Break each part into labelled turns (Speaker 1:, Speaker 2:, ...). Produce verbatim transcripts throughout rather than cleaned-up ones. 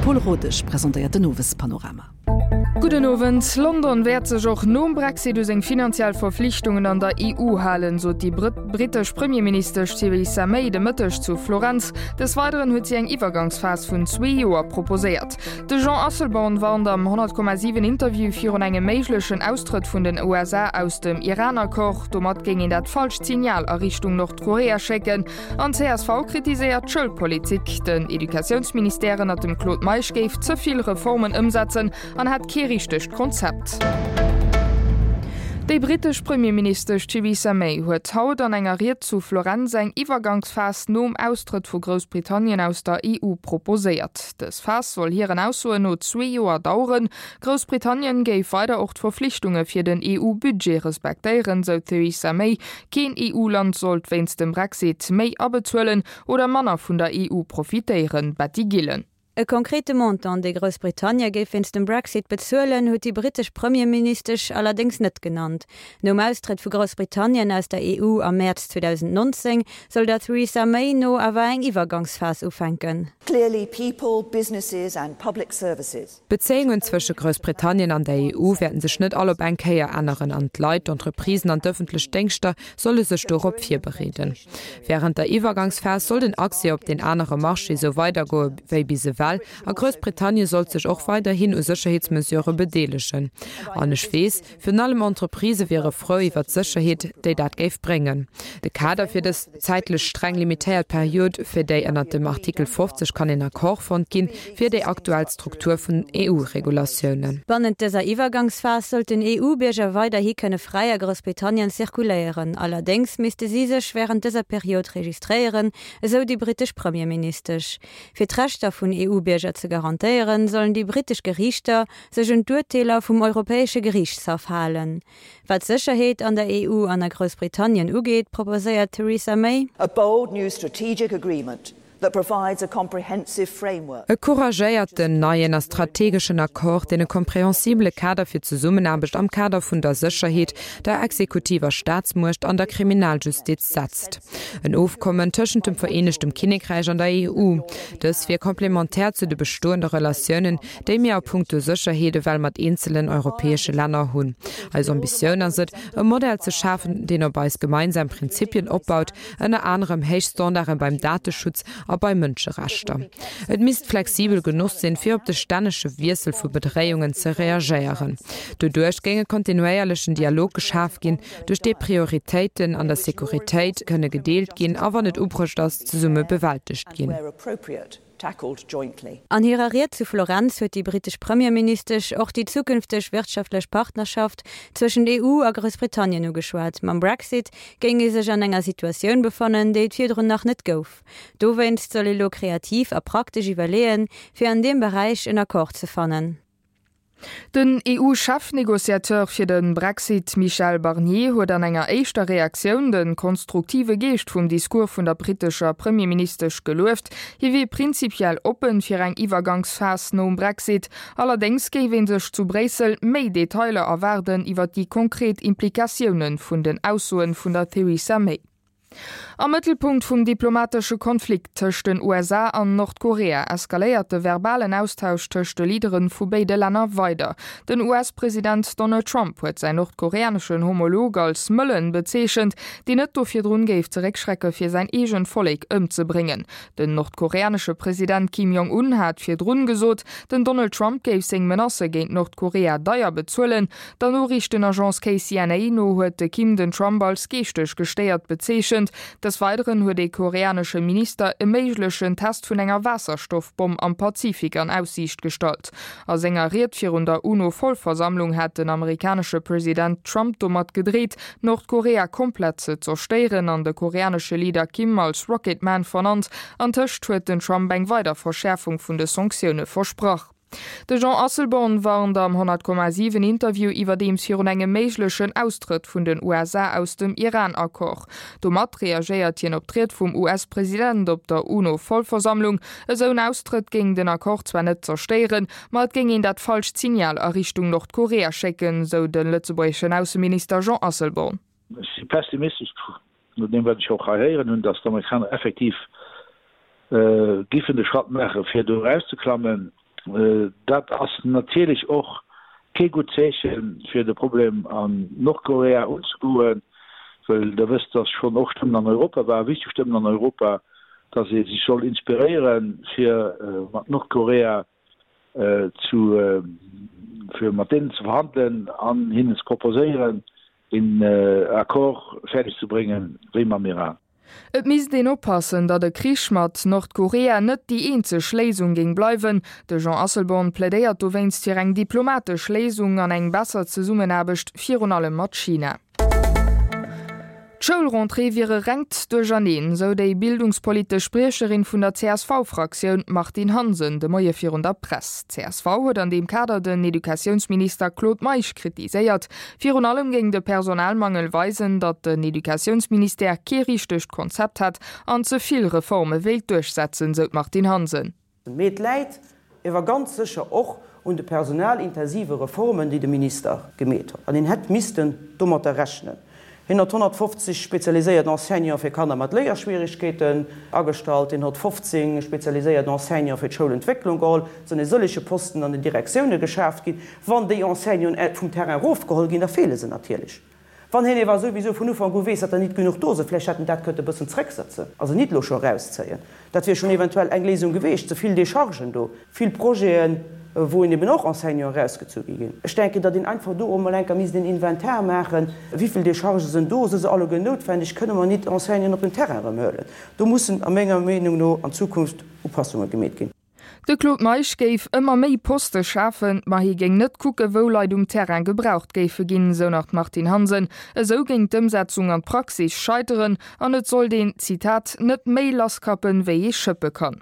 Speaker 1: Paul Rodech präsentiert den nowes Panorama.
Speaker 2: Guten Abend. London wird sich auch no Brexit durch eng finanziell Verpflichtungen an der E U halen, so die Brit britisch Premierminister Theresa May de Mittwoch zu Florenz. Des Weiteren hat sie eng Übergangsphase von zwei Jahren proposiert. De Jean Asselborn war am hundert Komma sieben Interview für einen möglichen Austritt von den U S A aus dem Iran-Akkord. Damit ging in das falsche Signal in Richtung Nordkorea schicken. Und C S V kritisiert die Schulpolitik. Den Edukationsministerium hat dem Claude Maischgeef zu viele Reformen umsetzen und hat kein richtiges Konzept. Der britische Premierminister Theresa May hat heute an einer Rede zu Florenz eine Übergangsphase nach dem Austritt von Großbritannien aus der E U proposiert. Das Phase soll hier hinaus noch zwei Jahre dauern. Großbritannien gibt weiter auch die Verpflichtungen für den E U-Budget respektieren, so Theresa May. Kein E U-Land soll wegen dem Brexit mehr abzahlen oder Männer von der E U profitieren, Betty Gillen.
Speaker 3: E konkrete Montant de Großbritannien géif wenn's dem Brexit bezuelen, huet die britisch Premierminister allerdings net genannt. Nom Austritt vu Großbritannien aus der E U am März zweitausendneunzehn soll der Theresa May no awer eng Iwergangsphase ufenken.
Speaker 4: Beziehungen zwischen Großbritannien an der E U werden sich nicht alle Bankier anderen an Leute, Entreprisen und öffentliche Denkster solle sich darauf hier bereden. Während der Übergangsphase soll den Aktie op den anderen Marché so weitergehen wie bisher. A Großbritannien soll sich auch weiterhin u Sicherheitsmesure bedeligen. An Schwees für allem Entreprise wäre froh iwwer Sicherheit, die dat geif bringen. De Kader für das zeitlich streng limitiert Periode für die ennner dem Artikel fünfzig kann in Akkord fand gehen für die aktuelle Struktur von E U-Regulationen.
Speaker 3: Während dieser Übergangsphase soll den E U-Bürger weiterhin können freier Großbritannien zirkulieren. Allerdings müsste sie sich während dieser Periode registrieren, so die britische Premierminister. Für die Rechte von E U Bürger zu garantieren, sollen die britischen Gerichter sich ein Urteiler vom Europäischen Gerichtshof halen. Was Sicherheit an der E U an der Großbritannien ugeht, proposiert Theresa May.
Speaker 5: A bold new strategic agreement that provides a comprehensive framework.
Speaker 4: E courageiert den neuen strategischen Akkord, den e komprehensible Kader für Zusammenarbeit am Kader von der Sicherheit, der exekutiver Staatsmacht an der Kriminaljustiz setzt. Ein Aufkommen zwischen dem Vereinigten Königreich und der E U. Das wird komplementär zu den bestehenden Relationen, die wir auf puncto Sicherheit, weil mit einzelnen europäischen Ländern haben. Also Ambitionen sind, ein Modell zu schaffen, den auf gemeinsamen Prinzipien aufbaut, unter anderem Höchststandards beim Datenschutz aber bei Menschenrechten. Es müsst flexibel genug sein, für auf die ständische Wirsel für Bedrohungen zu reagieren. Dadurch ginge kontinuierlichen Dialog geschafft gehen, durch die Prioritäten an der Sicherheit können gedeelt gehen, aber nicht übrig das zusammen bewältigt gehen.
Speaker 3: An ihrer Rede zu Florenz wird die britische Premierminister auch die zukünftige wirtschaftliche Partnerschaft zwischen der E U und Großbritannien geschwärzt. Beim Brexit ginge sich an einer Situation befunden, die hier noch nicht gouf. Do wennst soll lo kreativ und praktisch überlegen, für an dem Bereich einen Akkord zu finden.
Speaker 2: Den E U-Chefnegoziateur für den Brexit Michel Barnier hat an enger eischter Reaktion den konstruktive Geest vom Diskurs von der britischen Premierminister gelobt. Hier wie prinzipiell open für ein Übergangsphase no Brexit. Allerdings geben sich zu Brüssel mehr Details erwarten über die konkreten Implikationen von den Aussagen von der Theresa May. Am Mittelpunkt vom diplomatischen Konflikt zwischen den U S A und Nordkorea eskaliert der verbalen Austausch zwischen den Leadern von beiden Ländern weiter. Der U S-Präsident Donald Trump hat seinen nordkoreanischen Homolog als Müllen bezeichnet, die nicht dafür drin geht, zurückschrecken für sein eigenes Volk umzubringen. Der nordkoreanische Präsident Kim Jong-un hat für drin gesagt, denn Donald Trump gave seine Menace gegen Nordkorea teuer bezahlen. Dann richt den Agence K C N A no hat Kim den Trump als gestisch gesteuert bezeichnet. Des Weiteren hat der koreanische Minister einen möglichen Test von einer Wasserstoffbombe am Pazifik an Aussicht gestellt. Als enger Rede für der U N O-Vollversammlung hat der amerikanische Präsident Trump damit gedreht, Nordkorea komplett zu zerstören, an der koreanische Leader Kim als Rocketman vernannt, an Tisch hat den Trump eine weitere Verschärfung von den Sanktionen versprochen. De Jean Asselborn war am hundert Komma sieben Interview iwwer dem vir engem méiglechen Austritt vun den U S A aus dem Iran-Akkord. Domat reagiert hien optritt vum U S-Präsident op der U N O-Vollversammlung, eso un Austritt ging den Akkord zwar net zersteieren, mat ging in dat falsch Signal a Richtung Nordkorea schecken, so den Lützeburgschen Außenminister Jean Asselborn.
Speaker 6: Ich pessimistisch dem wat ich auch heieren hun, dass Amerikaner effektiv äh, gifende Schrappen machen fir du rauszuklammen. äh, das ist natürlich auch kein gut Zeichen für das Problem an Nordkorea umzubauen, weil da wisst das schon auch Stimmen an Europa war, wichtig Stimmen an Europa, dass sie sich soll inspirieren für äh, Nordkorea äh, zu äh, für Martin zu verhandeln, an hin zu proposieren, in äh, Akkor fertig zu bringen, wie man mir an.
Speaker 2: Et mis den oppassen, dat de Kriech mat Nordkorea net die enzech Lesung ging bleiwen. De Jean Asselborn plädéiert do wennst hier eng diplomatisch Lesung an eng besser ze summen abecht virun allem mat China. Schulrentrée wiere renkt de Janine, so déi bildungspolitisch Sprecherin vun der C S V-Fraktion Martin Hansen de Moie vir der Press. C S V huet an dem Kader den Edukationsminister Claude Meich kritiséiert. Virun allem gegen de Personalmangel weisen, dat den Edukationsminister kerichtecht Konzept hat an zuviel Reforme wild durchsetzen, so Martin Hansen.
Speaker 7: Met Leiit iwwer ganz sicher och und de personalintensive Reformen, die de Minister gemet hat. An den het misisten dummer rechnen. hundertfünfzig spezialisiert Enseignant fir Kanner mat Leierschwierigkeiten astalt, in hundertfünfzig spezialisiert Enseignant fir Schulentwicklung all, so ne solche Posten an de Direktionune geschäft gin, wann de Enseignant vum Terrain Rofgehol gin der fehle se natürlich. Wann hin war sowieso vun van Gowees, dat er net genug Dosefläch hat, dat könnte bisssen Zreck setze, also nicht lo schon rauszeien. Dat wir schon eventuell eng Lesung gewicht, soviel de Chargen do, viel Projekten, wo in noch Enseignant rausgezogen gin. Ich denke, dat den einfach do um enker mis den Inventar machen, wieviel de Charge sind do, se alle genotwendig, könne man nicht Enseignant op den Terrain mllen. Du muss a Menge Meinung no an Zukunft Upassungen gemet gin.
Speaker 2: De Claude Meich géif ëmmer méi Poste schaffen, ma hi géng net kucke wo Leiit um Terrain gebraucht géif ginn, so nach Martin Hansen. eso géng d'Umsetzung an Praxis scheiteren, an et soll den Zitat net méi laskappen wéi ich schëppe kann.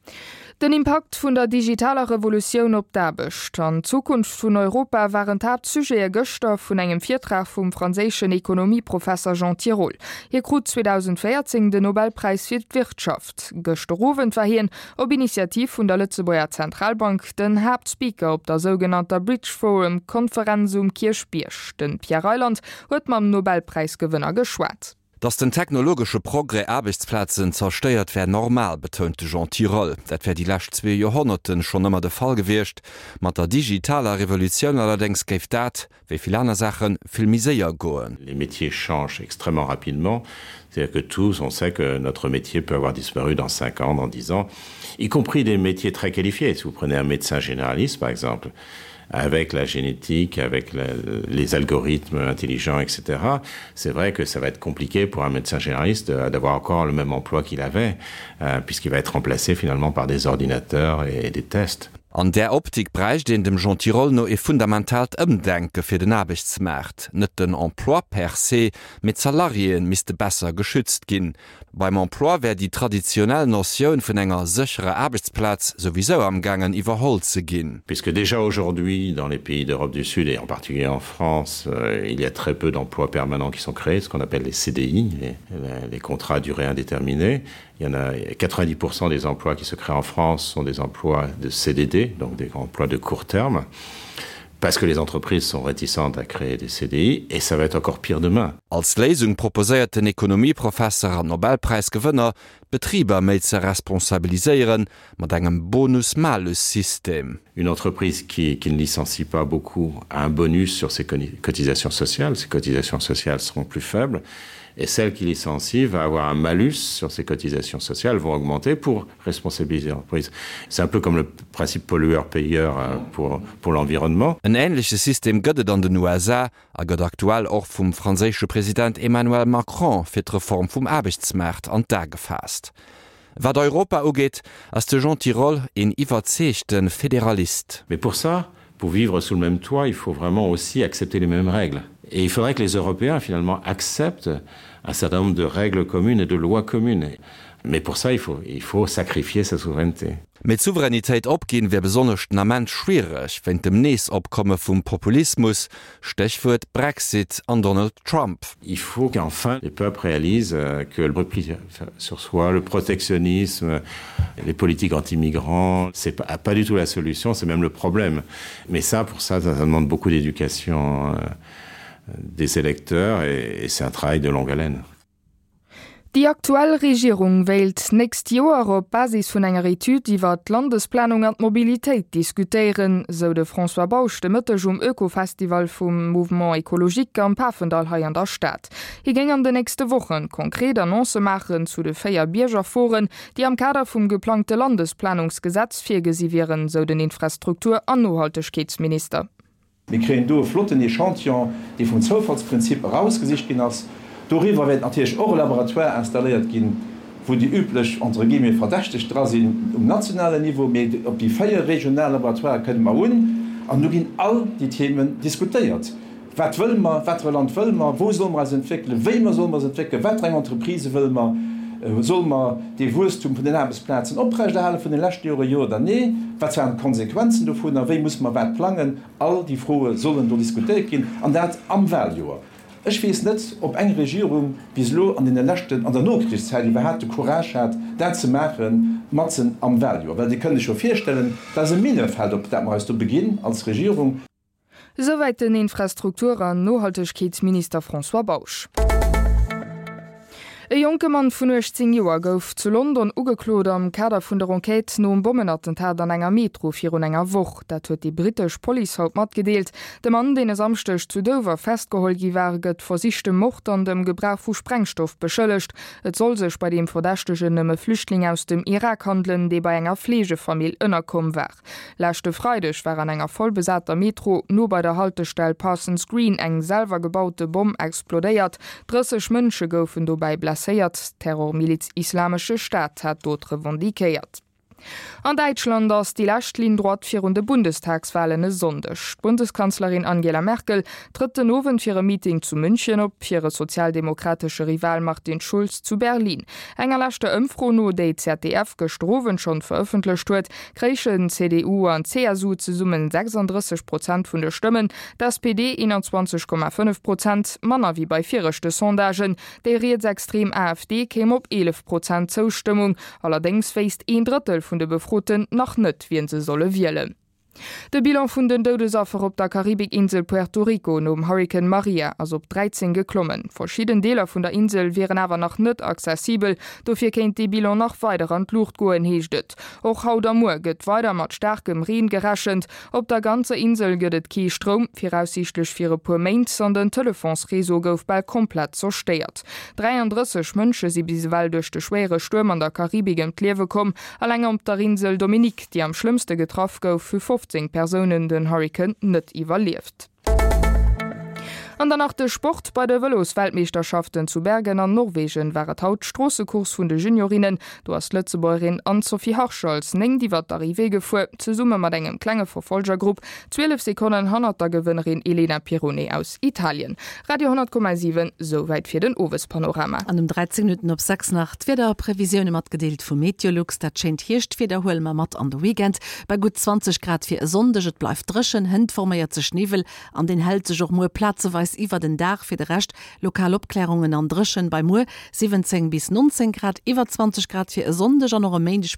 Speaker 2: Den Impact vun der digitaler Revolution op d'Abecht an Zukunft vun Europa waren Tatsuge Göster vun engem Viertrag vum franzéschen Ekonomieprofessor Jean Tirol. Hier krut zweitausendvierzehn den Nobelpreis fir d'Wirtschaft. Gösterrowen warhien op Initiativ vun der Lützebauer Zentralbank den Hauptspeaker op der sogenannter Bridge Forum Konferenzum Kirchbiersch. Den Pierre Reiland huet mam Nobelpreisgewinner geschwat.
Speaker 8: Dass den technologische Progress Arbeitsplätzen zersteuert wär normal, betonte Jean Tirol. Dat wär die lacht zwei Jahrhunderten schon immer der Fall gewircht. Mat der digitaler Revolution allerdings gäf dat, wie viele andere Sachen, viel miséier goen.
Speaker 9: Les métiers changent extrêmement rapidement. C'est-à-dire que tous, on sait que notre métier peut avoir disparu dans cinq ans, dans dix ans, y compris des métiers très qualifiés. Si vous prenez un médecin généraliste, par exemple, avec la génétique, avec la, les algorithmes intelligents, et cetera, c'est vrai que ça va être compliqué pour un médecin généraliste d'avoir encore le même emploi qu'il avait, euh, puisqu'il va être remplacé finalement par des ordinateurs et des tests.
Speaker 8: An der Optik breich den dem Jean Tirol no e fundamentalt ëmdenke fir den Arbechtsmärt, net den Emploi per se mit Salarien miste besser geschützt ginn. Beim Emploi wär die traditionelle Notion vun enger sichere Arbeitsplatz sowieso am gangen iwwerholt ze ginn.
Speaker 9: Puisque déjà aujourd'hui, dans les pays d'Europe du Sud et en particulier en France, euh, il y a très peu d'emplois permanents qui sont créés, ce qu'on appelle les C D I, les, les contrats à durée indéterminée. Il y en a quatre-vingt-dix pour cent des emplois qui se créent en France sont des emplois de C D D, donc des emplois de court terme, parce que les entreprises sont réticentes à créer des C D I, et ça va être encore pire demain.
Speaker 8: Als Lesung proposiert den Ökonomieprofessor an Nobelpreisgewinner, Betrieber méi ze responsabiliseieren mat engem Bonus-Malus-System.
Speaker 9: Une entreprise qui, qui ne licencie pas beaucoup a un bonus sur ses cotisations sociales. Ses cotisations sociales seront plus faibles. Et celle qui licencie va avoir un malus sur ses cotisations sociales, vont augmenter pour responsabiliser l'entreprise. C'est un peu comme le principe pollueur-payeur pour, pour l'environnement.
Speaker 8: Un ähnliches System gëtt an den U S A, a gëtt aktuell auch vom französische Präsident Emmanuel Macron fir d'Reform vom Arbeitsmarkt an da gefasst. Wat Europa ugeht, as de Jean Tirol en iwwerzechten Fédéraliste.
Speaker 9: Mais pour ça, pour vivre sous le même toit, il faut vraiment aussi accepter les mêmes règles. Et il faudrait que les Européens, finalement, acceptent un certain nombre de règles communes et de lois communes. Mais pour ça, il faut, il faut sacrifier sa souveraineté.
Speaker 8: Mit Souveränität opgehen wär besonders nament schwierig, wenn dem nächst Abkommen vom Populismus, Stichwort Brexit an Donald Trump.
Speaker 9: Il faut qu'enfin les peuples réalisent que le repli sur soi, le protectionnisme, les politiques anti-migrants, c'est pas, pas du tout la solution, c'est même le problème. Mais ça, pour ça, ça, ça demande beaucoup d'éducation euh, des électeurs et, et c'est un travail de longue haleine.
Speaker 2: Die aktuelle Regierung wählt näst Joer op Basis vun enger Etude, iwwer d Landesplanung an Mobilitéit diskutieren, so de François Bauch de Mëtteg um Ökofestival vum Mouvement Ökologik am Pafendal hai an der Stadt. Hi ging an de nächste Wochen konkret Annonce machen zu de Féier Biergerforen, die am Kader vum geplante Landesplanungsgesetz firgesivieren, so den Infrastruktur an Nohaltegkeetsminister.
Speaker 10: Wir kreen do Flotten Echantion, die vum Zofallsprinzip herausgesicht gin ass. Darüber wird natürlich auch ein Laboratoire installiert gehen, wo die üblich unsere Gemi verdächtig dran sind um nationale Niveau, ob die vier regionale Laboratoire können wir holen. Und nun gehen all die Themen diskutiert. Was will man, was Land will man, wo soll man es entwickeln, wie man soll man es entwickeln, welche Entreprise will man, soll man die Wachstum von den Arbeitsplätzen aufrechterhalten von den letzten Jahren, ja oder nein, was werden Konsequenzen davon, wie muss man was planen, all die Fragen sollen da diskutiert gehen, und das am Wahljahr. Ich weiß nicht, ob eine Regierung bis lo an den letzten an der Nachkriegszeit überhaupt die Courage hat, das zu machen, Matzen am Value. Weil die können sich schon vorstellen, dass ein Minenfeld, ob das mal zu Beginn als Regierung.
Speaker 2: Soweit den Infrastruktur- und Nachhaltigkeitsminister François Bauch. E junge Mann vun achtzehn Joer gouf zu London ugeklot am Kader vun der Enquete no Bombenattentat an enger Metro virun enger Woch. Dat huet die britisch Polizeihaupt mat gedeelt. De Mann, den es amstech zu Dover festgeholt giwer, gëtt versichte Mord an dem Gebrauch vu Sprengstoff beschëllecht. Et soll sech bei dem verdächtegen nëmme Flüchtling aus dem Irak handeln, déi bei enger Pflegefamilie ënnerkom war. Lächte Freidech war an enger vollbesater Metro no bei der Haltestelle Parsons Green eng selber gebaute Bomb explodéiert. dreißig Mënsche goufen dobei blessiert. Terrormiliz Islamische Staat hat dort revendikiert. An Deutschland ass die Lächtlin droit fir de Bundestagswahlen sondech. Bundeskanzlerin Angela Merkel tritt den Owen fir e Meeting zu München op fir sozialdemokratische Rival Martin Schulz zu Berlin. Enger lachte ëmfro no déi Z D F gestrowen schon veröffentlicht huet, krechen C D U an C S U ze summen sechsunddreißig Prozent vun der Stimmen, das P D einundzwanzig Komma fünf Prozent, Manner wie bei virchte Sondagen, déi Reetsextrem A f D käm op elf Prozent Zustimmung, allerdings feist een Drittel vun de Befroten nach net wien se solle wielen. De Bilan vun den Dodesaffer op der Karibikinsel Puerto Rico nom Hurricane Maria as op dreizehn geklommen. Verschieden Deler vun der Insel wären awer nach net zesibel, dofir kenint die Bilan nach weiter an Luucht goen heeschtet. Och haut am Moer gëtt weiter mat starkem Reen geraschend, op der ganze Insel gëtt Ki Strom firaussichtlech fir e puer Mainint an den Telefonsreso gouf bald komplett zersteiert. dreiunddreißig Mënsche si biswal duch de schwere Sturm an der Karibik Klewe kom, allenger op der Insel Dominik, die am schlimmste getroffen gouf für fünfzehn Personen den Hurricane net überlebt. An der nach de Sport bei der Velosweltmeisterschaften zu Bergen an Norwegen wäret haut Strossekurs vun de Juniorinnen, du hast Lützebäuerin an Sophie Harscholz neng die wat d'Arrivée gefu ze summe mat engem klenge Verfolgergrupp zwölf Sekunden hunderter Gewinnerin Elena Pirone aus Italien. Radio hundert Komma sieben soweit fir den Owes Panorama.
Speaker 1: An dem dreizehn Minuten op sechs Nacht fir der Prävision mat gedeelt vum Meteorlux, dat schenint hircht fir der Huelmer mat an der Weekend bei gut zwanzig Grad fir sondech, et bleif dreschen, hend formiert ze Schnevel an den held sech och mo Platze weis iwwer den Dach fir de recht Lokalopklärungen an Drschen bei Mu siebzehn bis neunzehn Grad, iwwer zwanzig Grad fir e sondech an noch Mäench